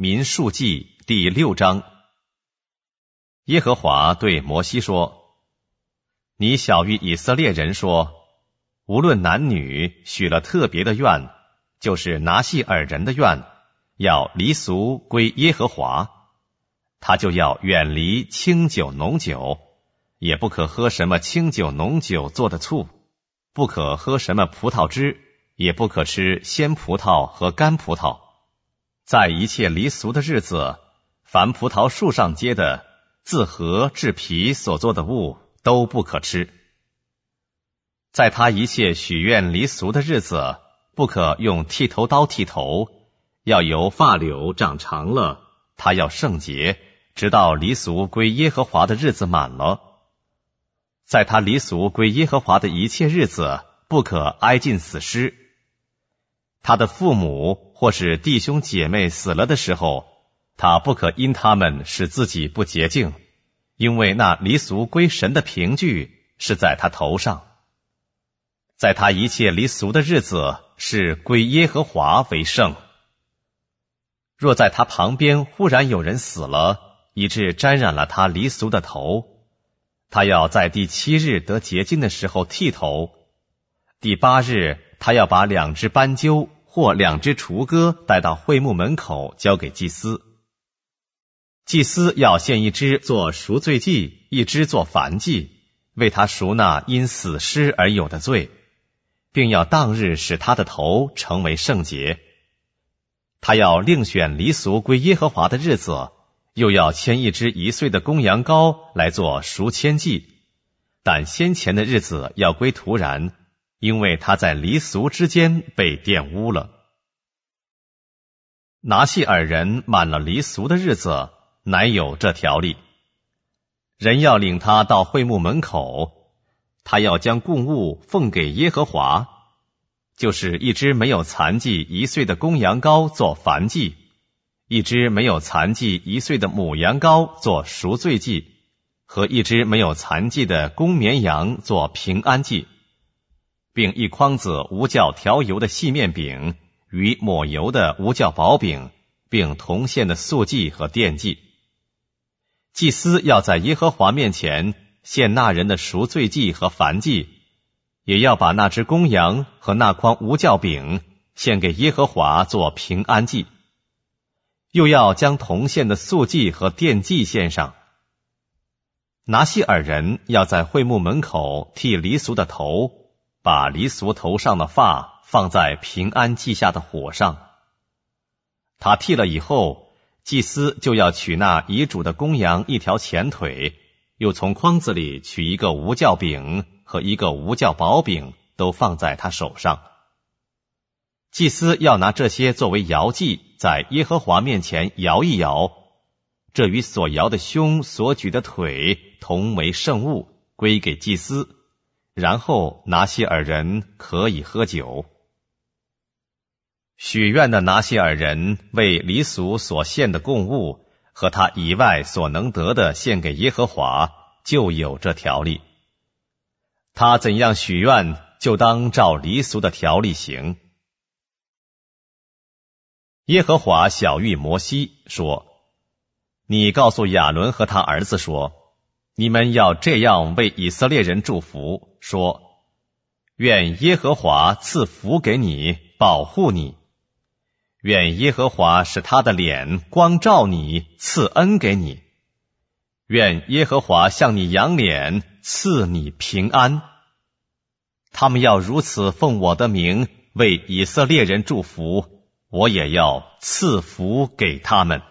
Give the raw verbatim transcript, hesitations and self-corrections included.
民数记第六章。耶和华对摩西说：你晓谕以色列人说，无论男女，许了特别的愿，就是拿细耳人的愿，要离俗归耶和华，他就要远离清酒浓酒，也不可喝什么清酒浓酒做的醋，不可喝什么葡萄汁，也不可吃鲜葡萄和干葡萄。在一切离俗的日子，凡葡萄树上结的自核制皮所做的物都不可吃。在他一切许愿离俗的日子，不可用剃头刀剃头，要由发绺长长了，他要圣洁，直到离俗归耶和华的日子满了。在他离俗归耶和华的一切日子，不可挨近死尸。他的父母或是弟兄姐妹死了的时候，他不可因他们使自己不洁净，因为那离俗归神的凭据是在他头上。在他一切离俗的日子，是归耶和华为圣。若在他旁边忽然有人死了，以致沾染了他离俗的头，他要在第七日得洁净的时候剃头。第八日，他要把两只斑鸠或两只雏鸽带到会幕门口，交给祭司。祭司要献一只做赎罪祭，一只做燔祭，为他赎那因死尸而有的罪，并要当日使他的头成为圣洁。他要另选离俗归耶和华的日子，又要牵一只一岁的公羊羔来做赎愆祭，但先前的日子要归徒然，因为他在离俗之间被玷污了。拿细耳人满了离俗的日子，乃有这条例：人要领他到会幕门口，他要将供物奉给耶和华，就是一只没有残疾一岁的公羊羔做燔祭，一只没有残疾一岁的母羊羔做赎罪祭，和一只没有残疾的公绵羊做平安祭，并一筐子无酵调油的细面饼与抹油的无酵薄饼，并同献的素祭和奠祭。祭司要在耶和华面前献那人的赎罪祭和燔祭，也要把那只公羊和那筐无酵饼献给耶和华做平安祭，又要将同献的素祭和奠祭献上。拿细耳人要在会幕门口剃离俗的头，把离俗头上的发放在平安祭下的火上。他剃了以后，祭司就要取那遗嘱的公羊一条前腿，又从筐子里取一个无酵饼和一个无酵薄饼，都放在他手上。祭司要拿这些作为摇祭，在耶和华面前摇一摇，这与所摇的胸所举的腿同为圣物，归给祭司，然后拿细耳人可以喝酒。许愿的拿细耳人为离俗所献的供物和他以外所能得的献给耶和华，就有这条例。他怎样许愿，就当照离俗的条例行。耶和华晓谕摩西说：你告诉亚伦和他儿子说，你们要这样为以色列人祝福，说：愿耶和华赐福给你，保护你；愿耶和华使他的脸光照你，赐恩给你；愿耶和华向你扬脸，赐你平安。他们要如此奉我的名为以色列人祝福，我也要赐福给他们。